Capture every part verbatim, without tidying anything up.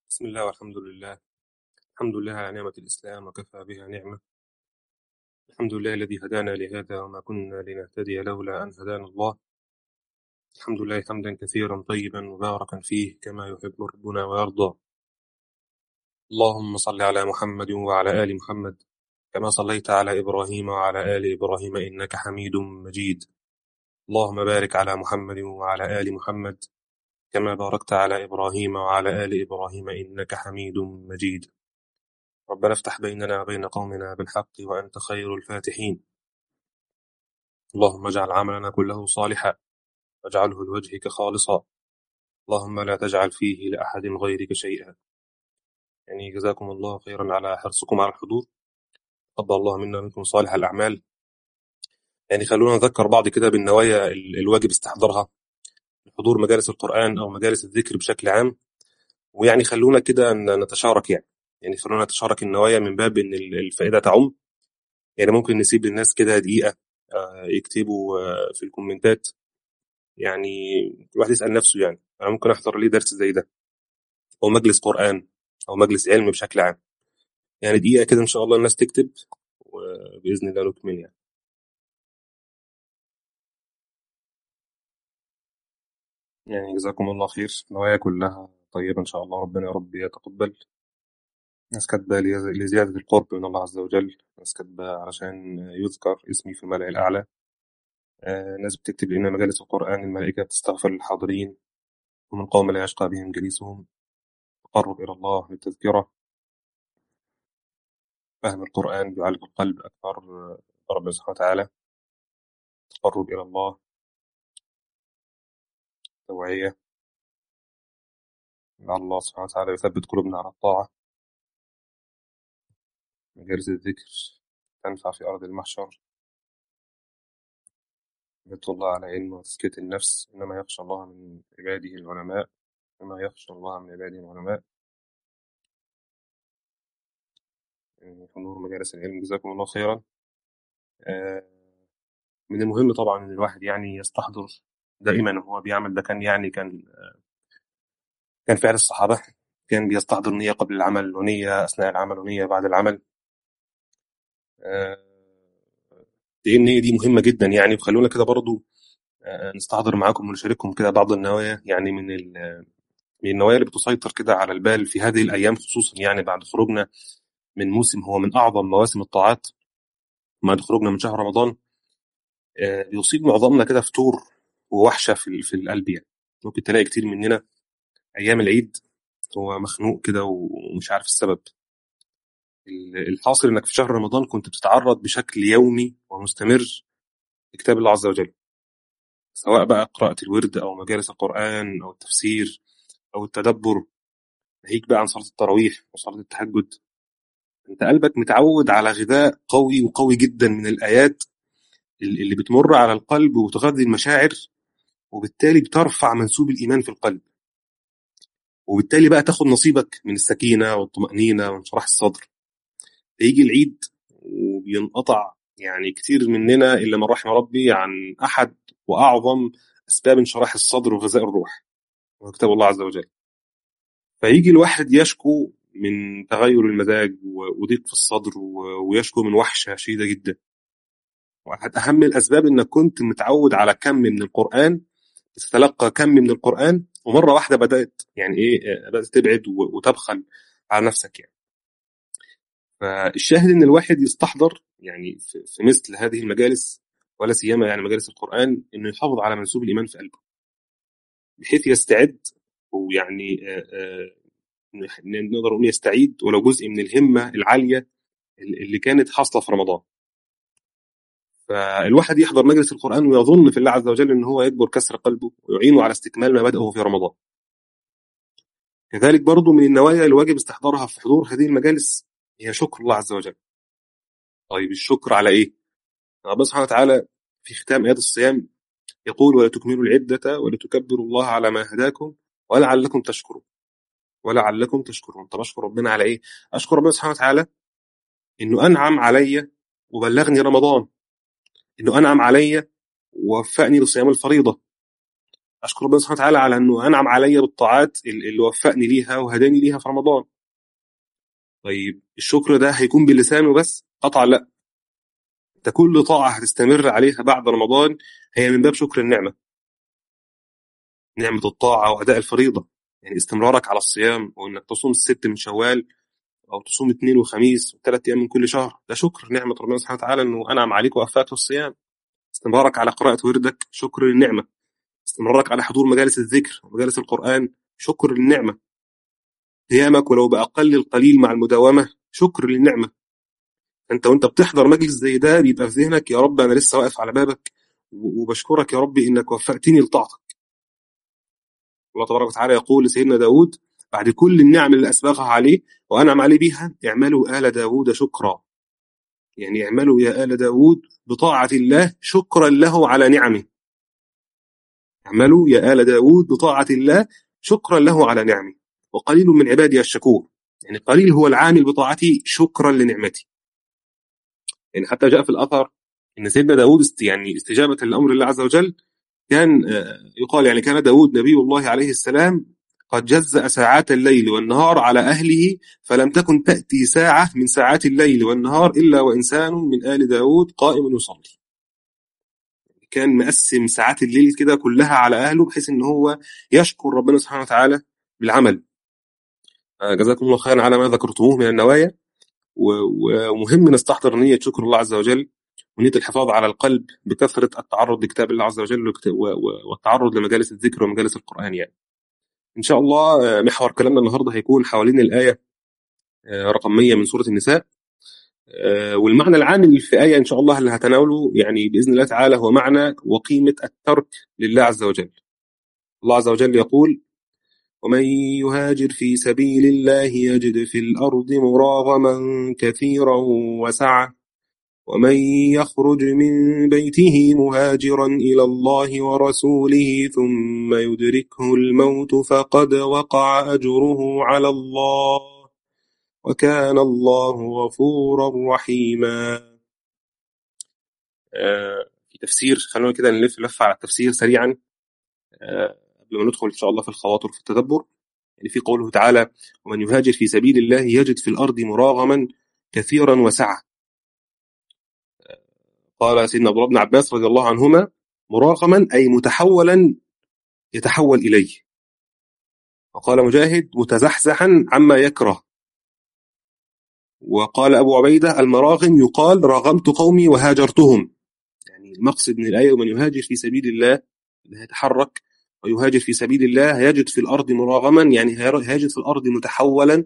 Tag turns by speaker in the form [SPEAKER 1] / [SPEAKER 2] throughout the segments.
[SPEAKER 1] بسم الله والحمد لله. الحمد لله على نعمة الإسلام وكفى بها نعمة. الحمد لله الذي هدانا لهذا وما كنا لنهتدي لولا أن هدانا الله. الحمد لله حمدا كثيرا طيبا مباركا فيه كما يحب ربنا ويرضى. اللهم صل على محمد وعلى آل محمد كما صليت على إبراهيم وعلى آل إبراهيم إنك حميد مجيد. اللهم بارك على محمد وعلى آل محمد كما باركت على إبراهيم وعلى آل إبراهيم إنك حميد مجيد. ربنا افتح بيننا وبين قومنا بالحق وأنت خير الفاتحين. اللهم اجعل عملنا كله صالحا واجعله لوجهك خالصا. اللهم لا تجعل فيه لأحد غيرك شيئا. يعني جزاكم الله خيرا على حرصكم على الحضور. تقبل الله منا منكم صالح الأعمال. يعني خلونا نذكر بعض كده بالنوايا ال- الواجب استحضارها حضور مجالس القرآن أو مجالس الذكر بشكل عام. ويعني خلونا كده ن- نتشارك يعني يعني خلونا نتشارك النوايا من باب إن ال- الفائدة تعم. يعني ممكن نسيب للناس كده دقيقة آه، يكتبوا آه، في الكومنتات. يعني الواحد يسأل نفسه، يعني أنا ممكن أحضر ليه درس زي ده أو مجلس قرآن أو مجلس علم بشكل عام؟ يعني دقيقة كده إن شاء الله الناس تكتب وبإذن الله نكمل يعني. يعني جزاكم الله خير، نوايا كلها طيبة إن شاء الله، ربنا يا رب يتقبل. ناس كاتبة لي- لزيادة القرب من الله عز وجل، ناس كاتبة علشان يذكر اسمي في الملأ الأعلى. آه، ناس بتكتب لأن مجالس القرآن الملائكة بتستغفر للحاضرين ومن قوم لا يشقى بهم جليسهم. تقرب إلى الله بالتذكرة. فهم القرآن بيعلق القلب أكثر. آه، ربنا سبحانه وتعالى. تقرب إلى الله. توعية. لعل الله سبحانه وتعالى يثبت قلوبنا على الطاعة. مجالس الذكر تنفع في أرض المحشر. بيت الله على علم وتزكية النفس. إنما يخشى الله من عباده العلماء. إنما يخشى الله من عباده العلماء. يعني حضور مجالس العلم جزاكم الله خيرا. آه، من المهم طبعا إن الواحد يعني يستحضر دائما وهو بيعمل ده. كان يعني كان كان فعل الصحابة. كان بيستحضر نية قبل العمل ونية أثناء العمل ونية بعد العمل. آه، دي النية دي مهمة جدا يعني. وخلونا كده برضو آه، نستحضر معاكم ونشارككم كده بعض النوايا، يعني من ال- من النوايا اللي بتسيطر كده على البال في هذه الأيام، خصوصا يعني بعد خروجنا من موسم هو من أعظم مواسم الطاعات. بعد خروجنا من شهر رمضان آه، بيصيب معظمنا كده فتور ووحشة في ال- في القلب يعني. ممكن تلاقي كتير مننا أيام العيد هو مخنوق كده ومش عارف السبب. ال- الحاصل إنك في شهر رمضان كنت بتتعرض بشكل يومي ومستمر لكتاب الله عز وجل، سواء بقى قراءة الورد أو مجالس القرآن أو التفسير أو التدبر. ناهيك بقى عن صلاة التراويح وصلاة التهجد. أنت قلبك متعود على غذاء قوي وقوي جدا من الآيات اللي بتمر على القلب وتغذي المشاعر، وبالتالي بترفع منسوب الإيمان في القلب، وبالتالي بقى تاخد نصيبك من السكينة والطمأنينة وانشراح الصدر. يجي العيد وبينقطع يعني كتير مننا إلا من رحم ربي عن أحد وأعظم أسباب انشراح الصدر وغذاء الروح، وهو كتاب الله عز وجل. فيجي الواحد يشكو من تغير المزاج و- وضيق في الصدر و- ويشكو من وحشة شديدة جدا. واحد أهم الأسباب إنك كنت متعود على كم من القرآن، تتلقى كم من القرآن، ومرة واحدة بدأت يعني إيه آه، بدأت تبعد و- وتبخل على نفسك يعني. فالشاهد إن الواحد يستحضر يعني في في مثل هذه المجالس، ولا سيما يعني مجالس القرآن، إنه يحافظ على منسوب الإيمان في قلبه بحيث يستعد. ويعني آه، آه، نقدر نقول يستعيد ولو جزء من الهمة العالية اللي كانت حاصلة في رمضان. فالواحد يحضر مجلس القرآن ويظن في الله عز وجل إن هو يجبر كسر قلبه ويعينه على استكمال ما بدأه في رمضان. كذلك برضو من النوايا الواجب استحضارها في حضور هذه المجالس هي شكر الله عز وجل. طيب الشكر على إيه؟ ربنا سبحانه وتعالى في ختام آيات الصيام يقول: ولا تكملوا العدة ولتكبروا الله على ما هداكم ولعلكم تشكرون. ولعلكم تشكرون. طب أشكر ربنا على إيه؟ أشكر ربنا سبحانه وتعالى إنه أنعم علي وبلغني رمضان، إنه أنعم علي ووفقني لصيام الفريضة، اشكر ربنا سبحانه وتعالى على انه انعم عليا بالطاعات اللي وفقني ليها وهداني ليها في رمضان. طيب الشكر ده هيكون باللسان وبس؟ قطعا لا. انت كل طاعه هتستمر عليها بعد رمضان هي من باب شكر النعمه، نعمه الطاعه واداء الفريضه. يعني استمرارك على الصيام وانك تصوم الست من شوال او تصوم اثنين وخميس وثلاث ايام من كل شهر، ده شكر نعمه ربنا سبحانه وتعالى انه انعم عليك ووفقك في الصيام. استمرارك على قراءه وردك شكر للنعمه. استمرارك على حضور مجالس الذكر ومجالس القران شكر للنعمه. قيامك ولو باقل القليل مع المداومه شكر للنعمه. انت وانت بتحضر مجلس زي ده بيبقى في ذهنك يا رب انا لسه واقف على بابك وبشكرك يا رب انك وفقتني لطاعتك. الله تبارك وتعالى يقول لسيدنا داود بعد كل النعم اللي اسبغها عليه وانعم عليه بيها: اعملوا آل داود شكرا. يعني اعملوا يا آل داود بطاعة الله شكرا له على نعمه. اعملوا يا آل داود بطاعة الله شكرا له على نعمه وقليل من عبادي الشكور. يعني قليل هو العامل بطاعتي شكرا لنعمتي. يعني حتى جاء في الأثر إن سيدنا داود است يعني استجابة لأمر الله عز وجل كان يقال يعني كان داود نبي الله عليه السلام قد جزأ ساعات الليل والنهار على أهله فلم تكن تأتي ساعة من ساعات الليل والنهار إلا وإنسان من آل داود قائم يصلي. كان مقسم ساعات الليل كده كلها على أهله بحيث إن هو يشكر ربنا سبحانه وتعالى بالعمل. جزاكم الله خيرا على ما ذكرتموه من النوايا. ومهم نستحضر نية شكر الله عز وجل ونية الحفاظ على القلب بكثرة التعرض لكتاب الله عز وجل والتعرض لمجالس الذكر ومجالس القرآن. يعني إن شاء الله محور كلامنا النهاردة هيكون حوالين الآية رقم مية من سورة النساء، والمعنى العام اللي في آية إن شاء الله اللي هتناوله يعني بإذن الله تعالى هو معنى وقيمة الترك لله عز وجل. الله عز وجل يقول: ومن يهاجر في سبيل الله يجد في الأرض مراغما كثيرا وسعة ومن يخرج من بيته مهاجرا إلى الله ورسوله ثم يدركه الموت فقد وقع أجره على الله وكان الله غفورا رحيما. آه في تفسير خلونا كده نلف لفة على التفسير سريعا آه قبل ما ندخل إن شاء الله في الخواطر في التدبر. يعني في قوله تعالى: ومن يهاجر في سبيل الله يجد في الأرض مراغما كثيرا وسعة. قال سيدنا عبد الله بن عباس رضي الله عنهما: مراغما أي متحولا يتحول إليه. وقال مجاهد: متزحزحا عما يكره. وقال أبو عبيدة: المراغم يقال راغمت قومي وهاجرتهم. يعني المقصد من الآية: ومن يهاجر في سبيل الله يتحرك ويهاجر في سبيل الله يجد في الأرض مراغما، يعني هيجد في الأرض متحولا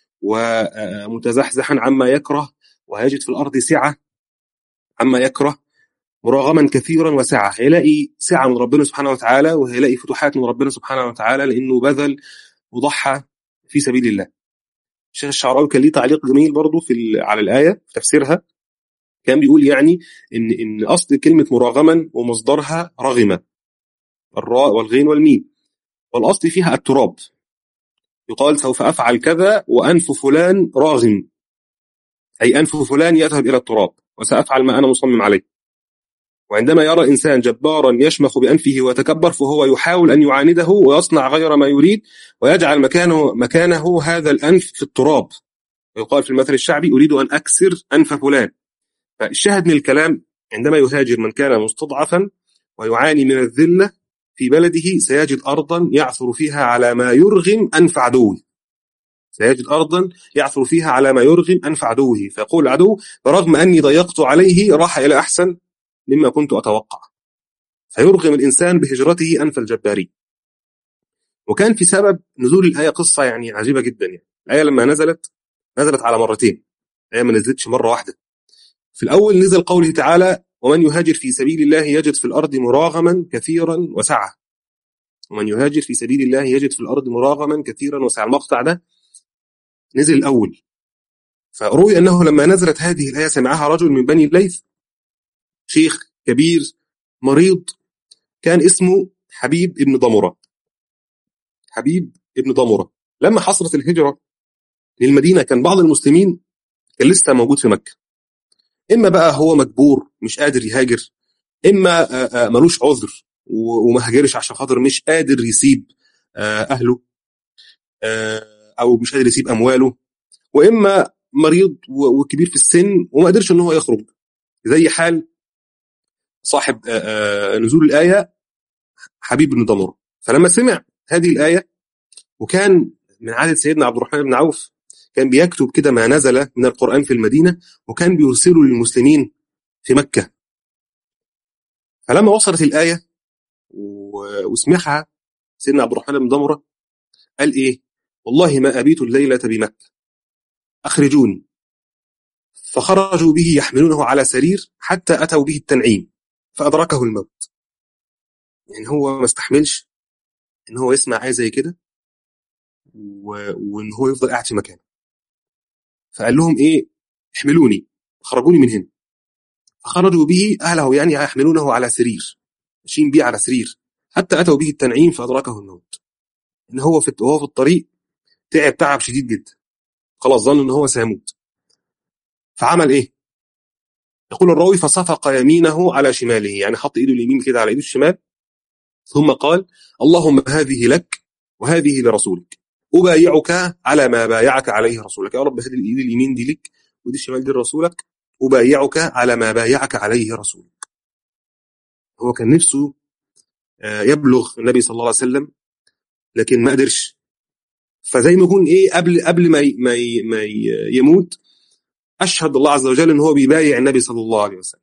[SPEAKER 1] ومتزحزحا عما يكره، وهيجد في الأرض سعة عما يكره، مراغما كثيرا وسعة. هيلاقي سعة من ربنا سبحانه وتعالى وهيلاقي فتوحات من ربنا سبحانه وتعالى لأنه بذل وضحى في سبيل الله. الشيخ الشعراوي كان ليه تعليق جميل برضو في على الآية في تفسيرها، كان بيقول يعني إن إن أصل كلمة مراغما ومصدرها رغمة، الراء والغين والميم، والأصل فيها التراب. يقال سوف أفعل كذا وأنف فلان راغم، أي أنف فلان يذهب إلى التراب وسأفعل ما أنا مصمم عليه. وعندما يرى إنسان جبارا يشمخ بأنفه ويتكبر فهو يحاول أن يعانده ويصنع غير ما يريد ويجعل مكانه, مكانه هذا الأنف في التراب. ويقال في المثل الشعبي: أريد أن أكسر أنف فلان. فالشاهد من الكلام: عندما يهاجر من كان مستضعفا ويعاني من الذلة في بلده سيجد أرضا يعثر فيها على ما يرغم أنف عدوه، سيجد أرضا يعثر فيها على ما يرغم أنف عدوه، فيقول العدو: برغم أني ضيقت عليه راح إلى أحسن مما كنت أتوقع. فيرغم الإنسان بهجرته أنف الجبارين. وكان في سبب نزول الآية قصة يعني عجيبة جدا. يعني الآية لما نزلت نزلت على مرتين، الآية ما نزلتش مرة واحدة. في الأول نزل قوله تعالى: ومن يهاجر في سبيل الله يجد في الأرض مراغما كثيرا وسعة. ومن يهاجر في سبيل الله يجد في الأرض مراغما كثيرا وسعة. المقطع ده نزل الأول. فروي أنه لما نزلت هذه الآية سمعها رجل من بني الليث، شيخ كبير مريض كان اسمه حبيب ابن ضمرة. حبيب ابن ضمرة لما حصلت الهجرة للمدينة كان بعض المسلمين كان لسه موجود في مكة، إما بقى هو مجبور مش قادر يهاجر، إما ملوش عذر وما هاجرش عشان خاطر مش قادر يسيب اهله او مش قادر يسيب امواله، واما مريض وكبير في السن وما قدرش ان هو يخرج، زي حال صاحب نزول الايه حبيب بن ضمره. فلما سمع هذه الايه، وكان من عادة سيدنا عبد الرحمن بن عوف كان بيكتب كده ما نزل من القرآن في المدينة وكان بيرسله للمسلمين في مكة. فلما وصلت الآية وسمعها سيدنا عبد الرحمن بن ضمرة قال إيه؟ والله ما أبيت الليلة بمكة، أخرجوني. فخرجوا به يحملونه على سرير حتى أتوا به التنعيم فأدركه الموت. يعني هو ما استحملش إن هو يسمع آية زي كده وإن هو يفضل قاعد في مكانه، فقال لهم إيه؟ احملوني، خرجوني من هنا. فخرجوا به أهله، يعني يحملونه على سرير، ماشيين بيه على سرير حتى أتوا به التنعيم فأدركه الموت. إن هو في وهو في الطريق تعب تعب شديد جدا، خلاص ظن إن هو سيموت. فعمل إيه؟ يقول الراوي فصفق يمينه على شماله، يعني حط إيده اليمين كده على إيده الشمال، ثم قال اللهم هذه لك وهذه لرسولك، أبايعك على ما بايعك عليه رسولك. يا رب هذه الإيد اليمين دي لك ودي الشمال دي لرسولك، أبايعك على ما بايعك عليه رسولك. هو كان نفسه يبلغ النبي صلى الله عليه وسلم لكن ما قدرش. فزي ما يكون ايه قبل قبل ما ما ما يموت اشهد الله عز وجل ان هو بيبايع النبي صلى الله عليه وسلم.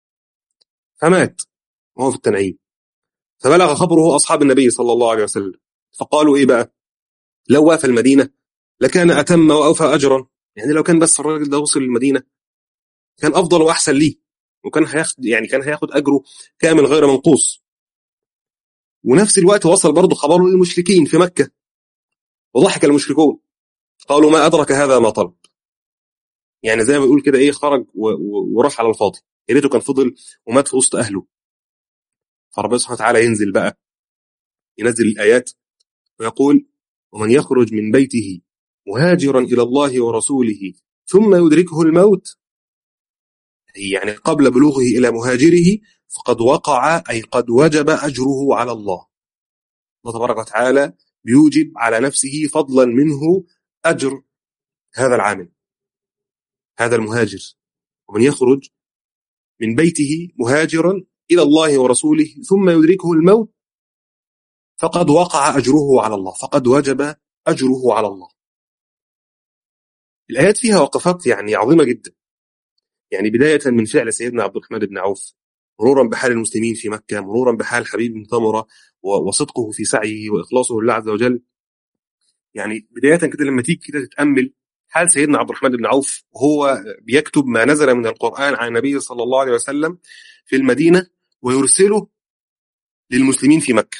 [SPEAKER 1] فمات وهو في التنعيم. فبلغ خبره اصحاب النبي صلى الله عليه وسلم، فقالوا ايه بقى؟ لو وافى المدينه لكان اتم واوفى اجرا. يعني لو كان بس الراجل ده وصل المدينه كان افضل واحسن ليه، وكان هياخد يعني كان هياخد اجره كامل غير منقوص. ونفس الوقت وصل برضه خبره للمشركين في مكه، وضحك المشركون قالوا ما أدرك هذا ما طلب. يعني زي ما بيقول كده إيه، خرج وراح على الفاضي، يا ريته كان فضل ومات في وسط أهله. فربنا سبحانه وتعالى ينزل بقى، ينزل الآيات ويقول ومن يخرج من بيته مهاجرا إلى الله ورسوله ثم يدركه الموت، يعني قبل بلوغه إلى مهاجره، فقد وقع أي قد وجب أجره على الله. الله تبارك وتعالى بيوجب على نفسه فضلا منه أجر هذا العامل، هذا المهاجر. ومن يخرج من بيته مهاجرا إلى الله ورسوله ثم يدركه الموت فقد وقع أجره على الله، فقد وجب أجره على الله. الآيات فيها وقفات يعني عظيمة جدا، يعني بداية من فعل سيدنا عبد الرحمن بن عوف، مرورا بحال المسلمين في مكة، مرورا بحال حبيب بن ضمرة وصدقه في سعيه وإخلاصه لله عز وجل. يعني بداية كده لما تيجي كده تتأمل حال سيدنا عبد الرحمن بن عوف وهو بيكتب ما نزل من القرآن عن النبي صلى الله عليه وسلم في المدينة ويرسله للمسلمين في مكة،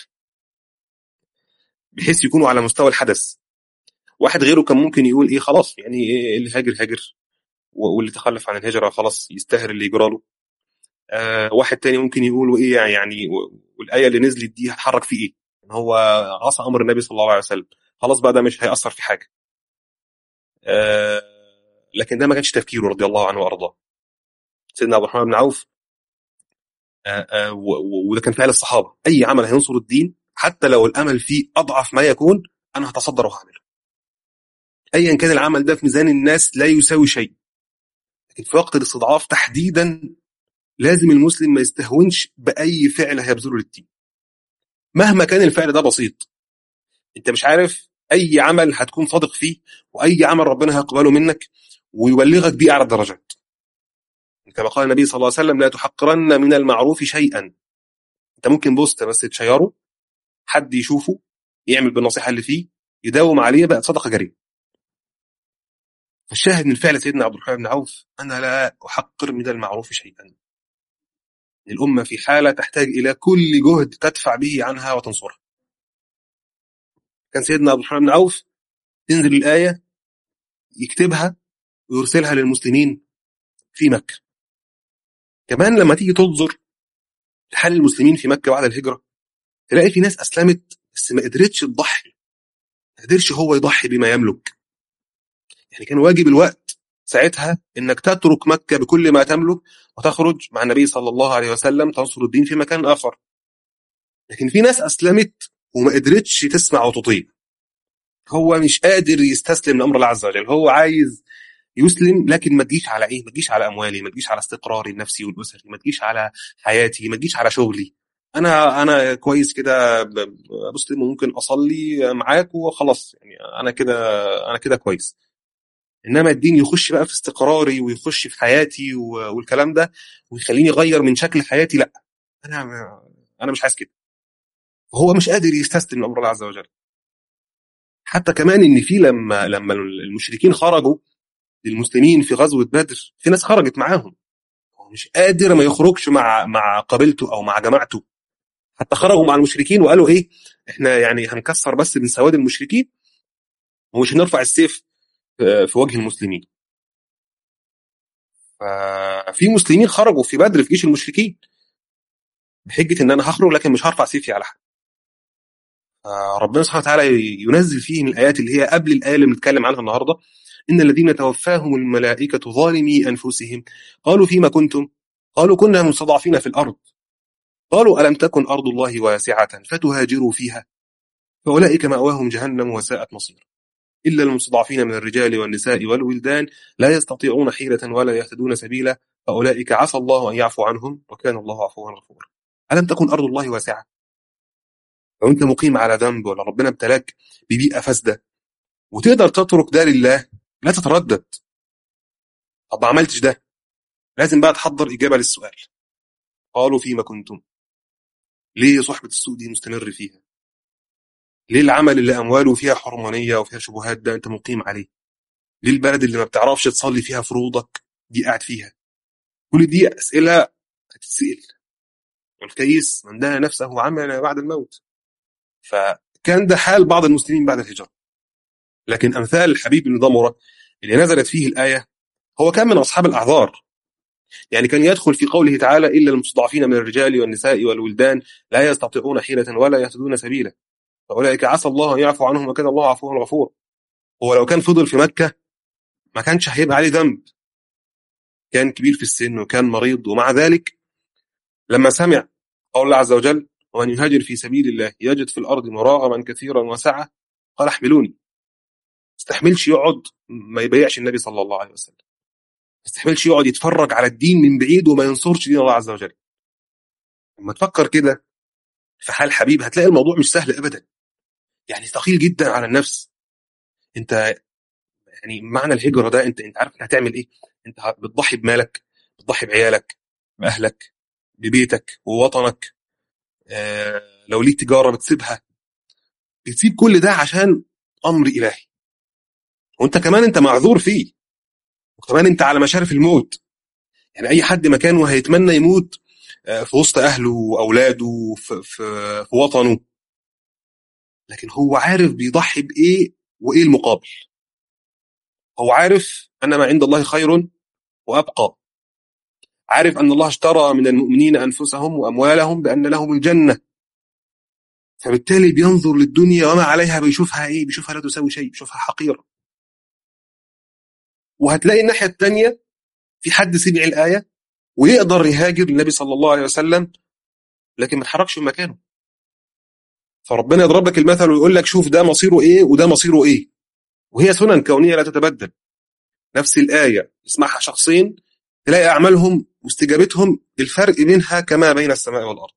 [SPEAKER 1] بحيث يكونوا على مستوى الحدث. واحد غيره كان ممكن يقول ايه خلاص، يعني إيه اللي هاجر هاجر، واللي تخلف عن الهجرة خلاص يستاهل اللي يجرى له. آه واحد تاني ممكن يقول وايه يعني، والآية اللي نزلت دي هتحرك فيه ايه، هو عصى امر النبي صلى الله عليه وسلم، خلاص بقى ده مش هيأثر في حاجة. آه لكن ده ما كانش تفكيره رضي الله عنه وارضاه سيدنا عبد الرحمن بن عوف. آه آه وده كان فعل الصحابة، اي عمل هينصر الدين حتى لو الامل فيه اضعف ما يكون انا هتصدر وهعمله، ايا كان العمل ده في ميزان الناس لا يساوي شيء. لكن في وقت الاستضعاف تحديدا لازم المسلم ما يستهونش باي فعل هيبذله للدين مهما كان الفعل ده بسيط. انت مش عارف اي عمل هتكون صادق فيه، واي عمل ربنا هيقبله منك ويبلغك بيه اعلى الدرجات. كما قال النبي صلى الله عليه وسلم لا تحقرن من المعروف شيئا. انت ممكن بوست بس تشيره، حد يشوفه يعمل بالنصيحه اللي فيه يداوم عليه بقى صدقه جاريه. فالشاهد من فعل سيدنا عبد الرحمن بن عوف انا لا احقر من المعروف شيئا. الامه في حاله تحتاج الى كل جهد تدفع به عنها وتنصرها. كان سيدنا عبد الرحمن بن عوف تنزل الايه يكتبها ويرسلها للمسلمين في مكه. كمان لما تيجي تنظر لحال المسلمين في مكه بعد الهجره تلاقي في ناس اسلمت بس ما قدرتش تضحي، ما قدرش هو يضحي بما يملك. يعني كان واجب الوقت ساعتها انك تترك مكة بكل ما تملك وتخرج مع النبي صلى الله عليه وسلم تنصر الدين في مكان آخر. لكن في ناس اسلمت وما قدرتش تسمع وتطيع. هو مش قادر يستسلم لامر الله عز وجل، هو عايز يسلم، لكن ما تجيش على ايه، ما تجيش على اموالي، ما تجيش على استقراري النفسي والاسري، ما تجيش على حياتي، ما تجيش على شغلي. انا انا كويس كده، ب- ب- مسلم وممكن اصلي معاك وخلاص، يعني انا كده، انا كده كويس. انما الدين يخش بقى في استقراري ويخش في حياتي و- والكلام ده، ويخليني اغير من شكل حياتي، لا، انا انا مش عايز كده. هو مش قادر يستسلم لامر الله عز وجل. حتى كمان ان في لما لما المشركين خرجوا للمسلمين في غزوة بدر، في ناس خرجت معاهم، هو مش قادر ما يخرجش مع مع قبيلته او مع جماعته. حتى خرجوا مع المشركين وقالوا ايه، احنا يعني هنكسر بس من سواد المشركين ومش هنرفع السيف في في وجه المسلمين. ففي مسلمين خرجوا في بدر في جيش المشركين بحجة ان انا هخرج لكن مش هرفع سيفي على حد. ربنا سبحانه وتعالى ينزل فيه من الآيات اللي هي قبل الآية اللي بنتكلم عنها النهاردة: إن الذين توفاهم الملائكة ظالمي أنفسهم قالوا فيما كنتم، قالوا كنا مستضعفين في الأرض، قالوا ألم تكن أرض الله واسعة فتهاجروا فيها، فأولئك مأواهم جهنم وساءت مصير، إلا المستضعفين من الرجال والنساء والولدان لا يستطيعون حيلة ولا يهتدون سبيلا، فأولئك عسى الله أن يعفو عنهم وكان الله عفوا غفورا. ألم تكن أرض الله واسعة؟ لو أنت مقيم على ذنب ولا ربنا ابتلاك ببيئة فاسدة وتقدر تترك ده لله، لا تتردد. طب ما عملتش ده، لازم بقى تحضر إجابة للسؤال: قالوا فيما كنتم؟ ليه صحبة السوء دي مستمر فيها؟ ليه العمل اللي أمواله فيها حرمانية وفيها شبهات ده أنت مقيم عليه؟ ليه البلد اللي ما بتعرفش تصلي فيها فروضك دي قاعد فيها؟ كل دي أسئلة هتتسأل. والكيس من دهى نفسه عمل بعد الموت. فكان ده حال بعض المسلمين بعد الهجرة. لكن أمثال الحبيب بن ضمرة اللي نزلت فيه الآية هو كان من أصحاب الأعذار، يعني كان يدخل في قوله تعالى: إلا المستضعفين من الرجال والنساء والولدان لا يستطيعون حيلة ولا يهتدون سبيلا، فأولئك عسى الله أن يعفو عنهم وكان الله عفوا غفورا. هو لو كان فضل في مكة ما كانش هيبقى عليه ذنب، كان كبير في السن وكان مريض، ومع ذلك لما سمع قول الله عز وجل: ومن يهاجر في سبيل الله يجد في الأرض مراغما كثيرا وسعة، قال احملوني. استحملش يقعد ما يبيعش النبي صلى الله عليه وسلم، استحملش يقعد يتفرج على الدين من بعيد وما ينصرش دين الله عز وجل. لما تفكر كده في حال حبيب هتلاقي الموضوع مش سهل أبدا، يعني ثقيل جدا على النفس. انت يعني معنى الهجرة ده، انت انت عارف انت هتعمل ايه؟ انت بتضحي بمالك، بتضحي بعيالك، بأهلك، ببيتك ووطنك. آه لو ليك تجارة بتسيبها، بتسيب كل ده عشان أمر إلهي، وانت كمان انت معذور فيه، وكمان انت على مشارف الموت. يعني اي حد مكانه هيتمنى يموت آه في وسط اهله واولاده في, في, في وطنه، لكن هو عارف بيضحي بايه وايه المقابل. هو عارف ان ما عند الله خير وابقى، عارف ان الله اشترى من المؤمنين انفسهم واموالهم بان لهم الجنه، فبالتالي بينظر للدنيا وما عليها، بيشوفها ايه؟ بيشوفها لا تساوي شيء، بيشوفها حقيره. وهتلاقي الناحيه الثانيه في حد سمع الايه ويقدر يهاجر للنبي صلى الله عليه وسلم لكن ما اتحركش من مكانه. فربنا يضرب لك المثل ويقول لك شوف ده مصيره ايه وده مصيره ايه، وهي سنن كونيه لا تتبدل. نفس الايه يسمعها شخصين تلاقي اعمالهم واستجابتهم الفرق بينها كما بين السماء والارض.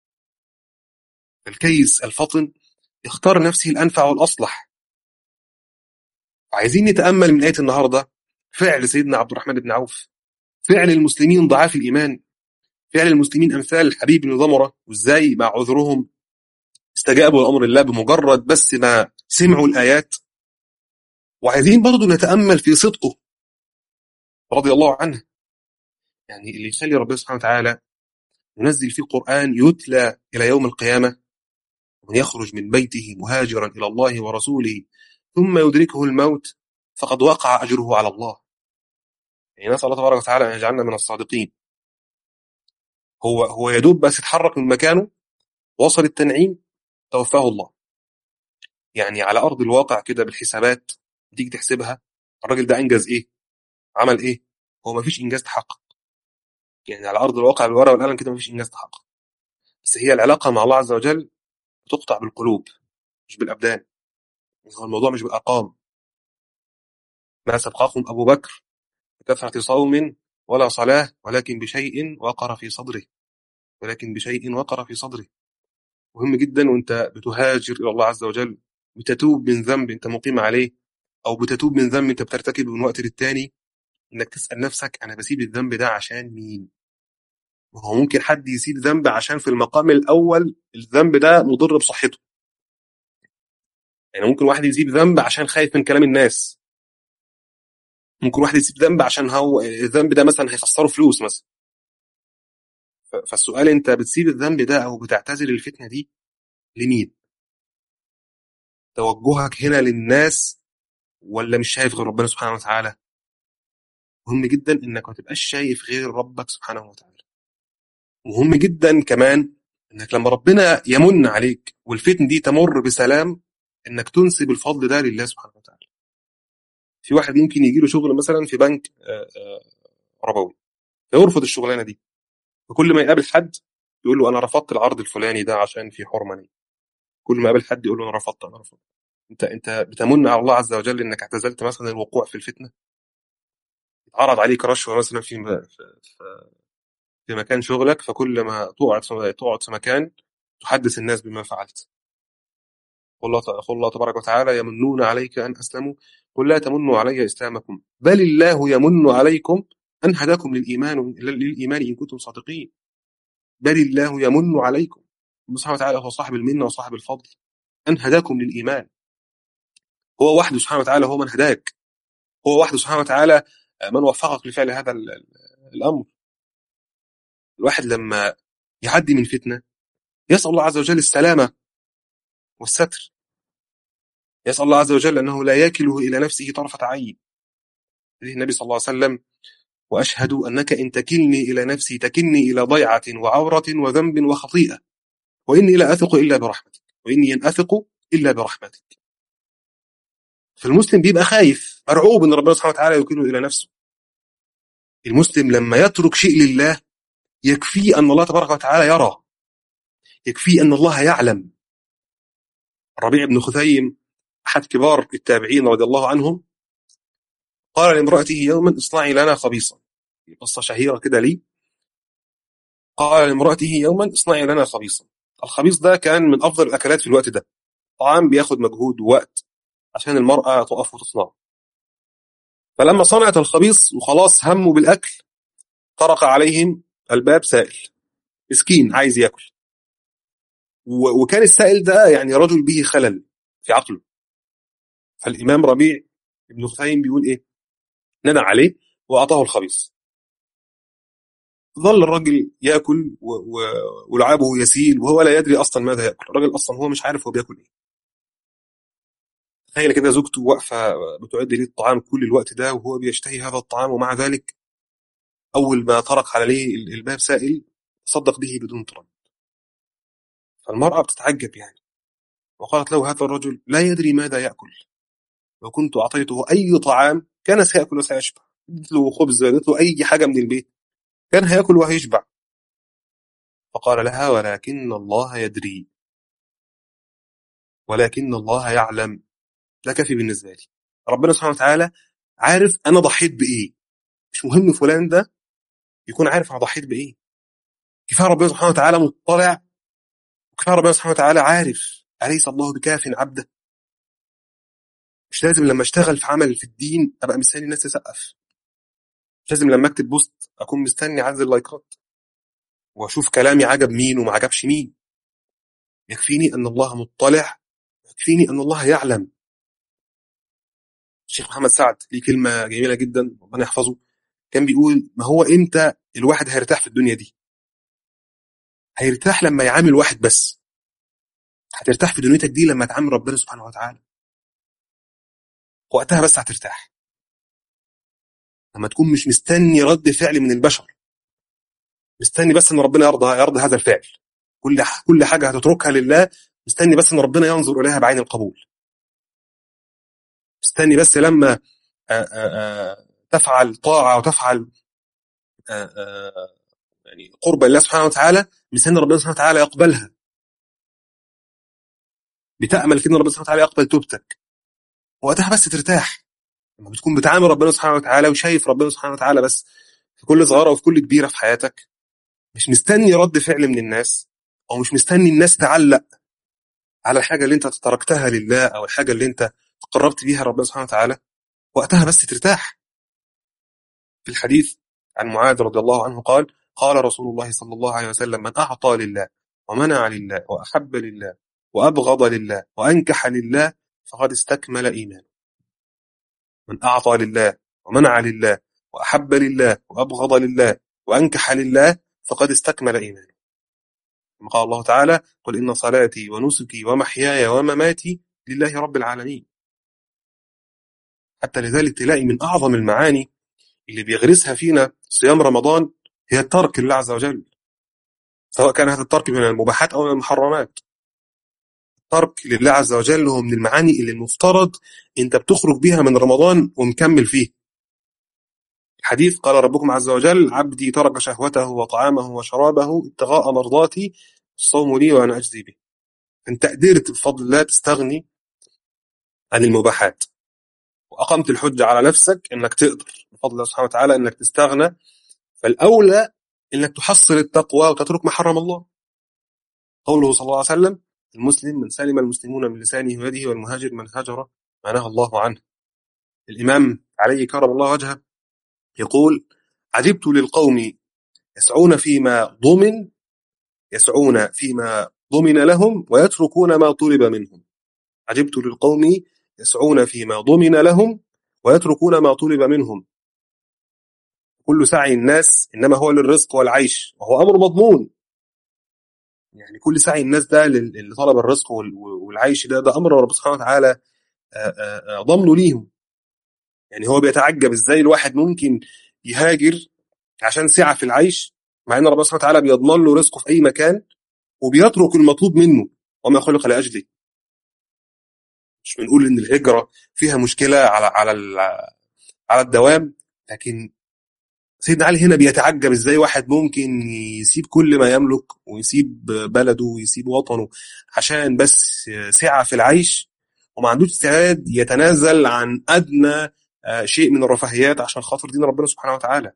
[SPEAKER 1] الكيس الفطن يختار نفسه الانفع والاصلح. عايزين نتامل من ايه النهارده فعل سيدنا عبد الرحمن بن عوف، فعل المسلمين ضعاف الايمان، فعل المسلمين امثال الحبيب بن ضمره، وازاي مع عذرهم استجابوا لامر الله بمجرد بس ما سمعوا الايات. وعايزين برضو نتامل في صدقه رضي الله عنه، يعني اللي يخلي ربنا سبحانه وتعالى ينزل فيه قرآن يتلى إلى يوم القيامة، ومن يخرج من بيته مهاجرا إلى الله ورسوله ثم يدركه الموت فقد وقع أجره على الله. يعني نسأل الله تبارك وتعالى أن يجعلنا من الصادقين. هو هو يدوب بس يتحرك من مكانه، وصل التنعيم، توفاه الله. يعني على أرض الواقع كده بالحسابات تيجي تحسبها، الراجل ده أنجز إيه؟ عمل إيه؟ هو ما فيش إنجاز تحقق. يعني على أرض الواقع بالورقة والقلم كده ما فيش إنجاز تحقق. بس هي العلاقة مع الله عز وجل تقطع بالقلوب مش بالأبدان. هو الموضوع مش بالأرقام. ما سبقكم أبو بكر بكثرة صوم ولا صلاة ولكن بشيء وقر في صدره، ولكن بشيء وقر في صدره. مهم جدا وانت بتهاجر إلى الله عز وجل، بتتوب من ذنب انت مقيم عليه، أو بتتوب من ذنب انت بترتكبه من وقت للتاني، انك تسأل نفسك أنا بسيب الذنب ده عشان مين؟ وهو ممكن حد يسيب ذنب عشان في المقام الأول الذنب ده مضر بصحته. يعني ممكن واحد يسيب ذنب عشان خايف من كلام الناس، ممكن واحد يسيب ذنب عشان هو الذنب ده مثلا هيخسره فلوس مثلا. فالسؤال انت بتسيب الذنب ده او بتعتذر الفتنة دي لمين؟ توجهك هنا للناس ولا مش شايف غير ربنا سبحانه وتعالى؟ مهم جدا انك ما تبقاش شايف غير ربك سبحانه وتعالى. مهم جدا كمان انك لما ربنا يمن عليك والفتن دي تمر بسلام انك تنسب الفضل ده لله سبحانه وتعالى. في واحد ممكن يجي له شغل مثلا في بنك آه، آه، ربوي، فيرفض الشغلانه دي، وكل ما يقابل حد يقول له انا رفضت العرض الفلاني ده عشان في حرمه. كل ما قابل حد يقول له انا رفضت انا رفضت. انت انت بتمن على الله عز وجل انك اعتزلت مثلا الوقوع في الفتنه. اتعرض عليك رشوه مثلا في في في مكان شغلك، فكل ما تقعد في تقعد في مكان تحدث الناس بما فعلت. قل الله قل الله تبارك وتعالى يمنون عليك ان اسلموا قل لا تمنوا علي اسلامكم بل الله يمن عليكم ان هداكم للايمان للايمان ان كنتم صادقين. بل الله يمن عليكم، سبحانه وتعالى هو صاحب المنه وصاحب الفضل، ان هداكم للايمان. هو وحده سبحانه وتعالى هو من هداك، هو وحده سبحانه وتعالى من وفقك لفعل هذا الأمر. الواحد لما يعدي من فتنة يسأل الله عز وجل السلامة والستر، يسأل الله عز وجل أنه لا يكله إلى نفسه طرفة عين. النبي صلى الله عليه وسلم وأشهد أنك إن تكلني إلى نفسي تكلني إلى ضيعة وعورة وذنب وخطيئة، وإني لا أثق إلا برحمتك، وإني أن أثق إلا برحمتك. فالمسلم بيبقى خايف مرعوب أن ربنا سبحانه وتعالى يكله إلى نفسه. المسلم لما يترك شيء لله يكفي أن الله تبارك وتعالى يرى، يكفي أن الله يعلم. ربيع بن خثيم أحد كبار التابعين رضي الله عنهم قال لامرأته يوما اصنعي لنا خبيصا، قصة شهيرة كده لي. قال لامرأته يوما اصنعي لنا خبيصا. الخبيص ده كان من أفضل الأكلات في الوقت ده، طعام بياخد مجهود ووقت عشان المرأة تقف وتصنعه. فلما صنعت الخبيص وخلاص هموا بالأكل طرق عليهم الباب سائل مسكين عايز يأكل، وكان السائل ده يعني رجل به خلل في عقله. فالإمام ربيع بن خثيم بيقول إيه؟ ندى عليه وأعطاه الخبيص. ظل الرجل يأكل و... و... ولعابه يسيل وهو لا يدري أصلا ماذا يأكل. الرجل أصلا هو مش عارف هو بيأكل إيه. تخيل كده زوجته واقفة بتعد ليه الطعام كل الوقت ده وهو بيشتهي هذا الطعام، ومع ذلك أول ما طرق عليه الباب سائل صدق به بدون تردد. فالمرأة بتتعجب يعني، وقالت له هذا الرجل لا يدري ماذا يأكل، لو كنت أعطيته أي طعام كان سيأكل وسيشبع، ادت له خبز ادت له أي حاجة من البيت كان هيأكل وهيشبع. فقال لها ولكن الله يدري، ولكن الله يعلم، ده كافي بالنسبة لي. ربنا سبحانه وتعالى عارف أنا ضحيت بإيه، مش مهم فلان ده يكون عارف أنا ضحيت بإيه. كفاية ربنا سبحانه وتعالى مطلع، وكفاية ربنا سبحانه وتعالى عارف. أليس الله بكاف عبده؟ مش لازم لما اشتغل في عمل في الدين أبقى مستني الناس تسقف، مش لازم لما أكتب بوست أكون مستني عدد اللايكات وأشوف كلامي عجب مين وما عجبش مين. يكفيني أن الله مطلع، يكفيني أن الله يعلم. الشيخ محمد سعد ليه كلمة جميلة جدا ربنا يحفظه، كان بيقول ما هو إمتى الواحد هيرتاح في الدنيا دي؟ هيرتاح لما يعامل واحد بس. هترتاح في دنيتك دي لما تعامل ربنا سبحانه وتعالى، وقتها بس هترتاح. لما تكون مش مستني رد فعل من البشر، مستني بس ان ربنا يرضى يرضى هذا الفعل. كل كل حاجه هتتركها لله مستني بس ان ربنا ينظر اليها بعين القبول. مستني بس لما آآ آآ تفعل طاعه وتفعل آآ يعني قربة لله سبحانه وتعالى، مستني ربنا سبحانه وتعالى يقبلها، بتأمل كده ربنا سبحانه وتعالى يقبل توبتك، وقتها بس ترتاح. لما بتكون بتعامل ربنا سبحانه وتعالى وشايف ربنا سبحانه وتعالى بس في كل صغيرة وفي كل كبيرة في حياتك، مش مستني رد فعل من الناس، أو مش مستني الناس تعلق على الحاجة اللي انت تركتها لله، أو الحاجة اللي انت تقربت بيها ربنا سبحانه وتعالى، وقتها بس ترتاح. في الحديث عن معاذ رضي الله عنه قال: قال رسول الله صلى الله عليه وسلم: من أعطى لله ومنع لله وأحب لله وأبغض لله وأنكح لله فقد استكمل إيمانه. من أعطى لله ومنع لله وأحب لله وأبغض لله وأنكح لله فقد استكمل إيمانه. كما قال الله تعالى: قل إن صلاتي ونسكي ومحياي ومماتي لله رب العالمين. حتى لذلك تلاقي من أعظم المعاني اللي بيغرسها فينا صيام رمضان هي الترك لله عز وجل، سواء كان هذا الترك من المباحات أو من المحرمات. الترك لله عز وجل هو من المعاني اللي المفترض أنت بتخرج بيها من رمضان ومكمل فيه. الحديث قال ربكم عز وجل: عبدي ترك شهوته وطعامه وشرابه ابتغاء مرضاتي، الصوم لي وأنا أجزي به. أنت قدرت بفضل الله تستغني عن المباحات، وأقمت الحجة على نفسك أنك تقدر بفضل الله سبحانه وتعالى أنك تستغنى، فالأولى أنك تحصل التقوى وتترك ما حرم الله. قوله صلى الله عليه وسلم: المسلم من سلم المسلمون من لسانه ويده، والمهاجر من هاجر ما نهى الله عنه. الإمام علي كرم الله وجهه يقول: عجبت للقوم يسعون فيما ضمن يسعون فيما ضمن لهم ويتركون ما طلب منهم. عجبت للقوم يسعون فيما ضمن لهم ويتركون ما طلب منهم. كل سعي الناس إنما هو للرزق والعيش، وهو أمر مضمون. يعني كل سعي الناس ده اللي طلب الرزق والعيش ده ده أمر رب سبحانه وتعالى ضمنه ليهم. يعني هو بيتعجب إزاي الواحد ممكن يهاجر عشان سعة في العيش، مع أن رب سبحانه وتعالى بيضمن له رزقه في أي مكان، وبيترك المطلوب منه وما خلق لأجله. مش بنقول إن الهجرة فيها مشكلة على على على الدوام، لكن سيدنا علي هنا بيتعجب ازاي واحد ممكن يسيب كل ما يملك ويسيب بلده ويسيب وطنه عشان بس سعة في العيش، وما عندوش استعداد يتنازل عن أدنى شيء من الرفاهيات عشان خاطر دين ربنا سبحانه وتعالى.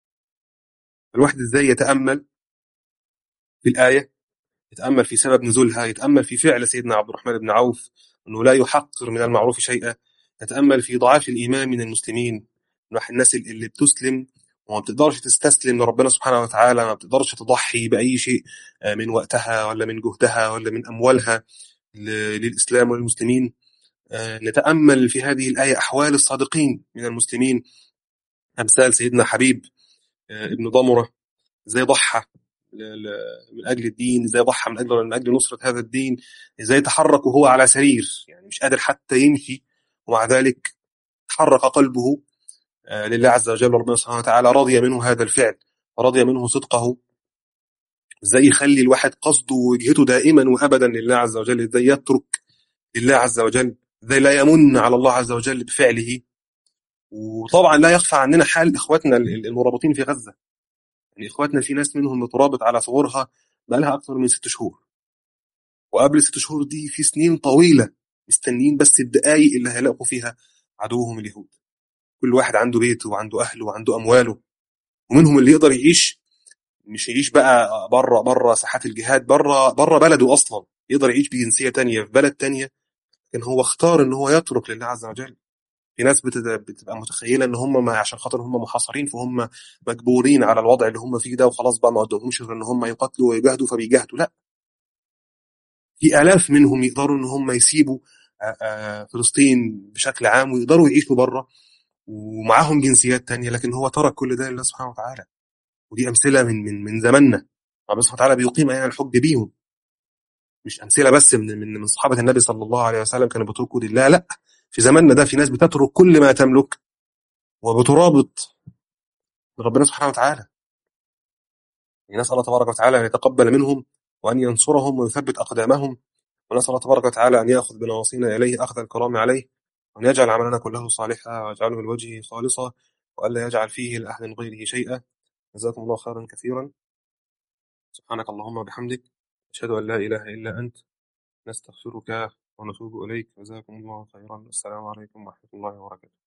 [SPEAKER 1] الواحد ازاي يتأمل في الآية، يتأمل في سبب نزولها، يتأمل في فعل سيدنا عبد الرحمن بن عوف أنه لا يحقر من المعروف شيئا، يتأمل في ضعاف الإيمان من المسلمين، الناس اللي بتسلم وما بتقدرش تستسلم لربنا سبحانه وتعالى، ما بتقدرش تضحي بأي شيء من وقتها ولا من جهدها ولا من أموالها للإسلام والمسلمين. نتأمل في هذه الآية أحوال الصادقين من المسلمين، أمثال سيدنا حبيب ابن ضمرة، ازاي ضحى من أجل الدين، ازاي ضحى من أجل من أجل نصرة هذا الدين، ازاي تحرك وهو على سرير يعني مش قادر حتى يمشي، ومع ذلك تحرك قلبه لله عز وجل. ربنا سبحانه وتعالى رضي منه هذا الفعل، رضي منه صدقه. ازاي يخلي الواحد قصده ووجهته دائما وأبدا لله عز وجل، ازاي يترك لله عز وجل، ازاي لا يمن على الله عز وجل بفعله. وطبعا لا يخفى عننا حال إخواتنا المرابطين في غزة. يعني إخواتنا في ناس منهم مترابط على ثغورها بقالها أكثر من ست شهور، وقبل ست شهور دي في سنين طويلة مستنين بس الدقايق اللي هيلاقوا فيها عدوهم اليهود. كل واحد عنده بيته وعنده أهله وعنده أمواله، ومنهم اللي يقدر يعيش، مش يعيش بقى بره بره ساحات الجهاد، بره بره بلده أصلا، يقدر يعيش بجنسية تانية في بلد تانية، لكن هو اختار إن هو يترك لله عز وجل. في ناس بتبقى متخيلة إن هم ما عشان خاطر هم محاصرين فهم مجبورين على الوضع اللي هم فيه ده، وخلاص بقى ما قدامهمش غير إن هم يقتلوا ويجاهدوا فبيجاهدوا. لا، في آلاف منهم يقدروا إن هم يسيبوا فلسطين بشكل عام ويقدروا يعيشوا بره ومعاهم جنسيات تانية، لكن هو ترك كل ده لله سبحانه وتعالى. ودي أمثلة من من من زماننا، ربنا سبحانه وتعالى بيقيم أيام الحج بيهم، مش أمثلة بس من من من صحابة النبي صلى الله عليه وسلم كانوا بيتركوا لله، لا، في زماننا ده في ناس بتترك كل ما تملك وبترابط ربنا سبحانه وتعالى. نسأل الله تبارك وتعالى أن يتقبل منهم وأن ينصرهم ويثبت أقدامهم، ونسأل الله تبارك وتعالى أن يأخذ بنواصينا إليه أخذ الكرام عليه، وأن يجعل عملنا كله صالحا ويجعله لوجهه خالصا، وألا يجعل فيه لأحد غيره شيئا. جزاكم الله خيرا كثيرا. سبحانك اللهم وبحمدك، أشهد أن لا إله إلا أنت، نستغفرك ونتوب إليك. جزاكم الله خيرا. السلام عليكم ورحمة الله وبركاته.